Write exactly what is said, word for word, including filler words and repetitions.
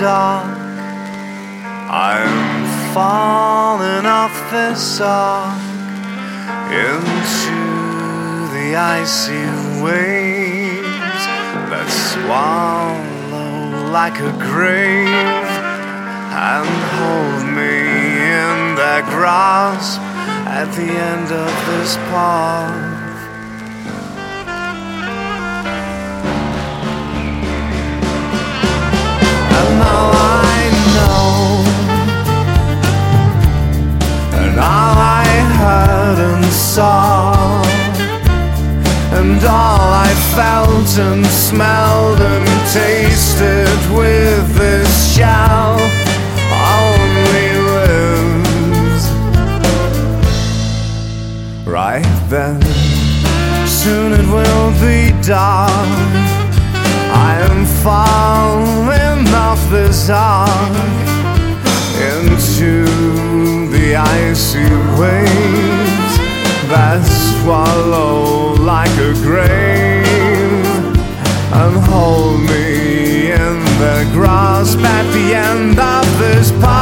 dark. I'm falling off this ark into the icy waves that swallow like a grave and hold me in their grasp at the end of this path. And now I know, and all I heard and saw, and all I felt and smelled and tasted with this shell only lives right then. Soon it will be dark. I am falling off this ark into the icy waves that swallow like a grave and hold me in their grasp at the end of this path.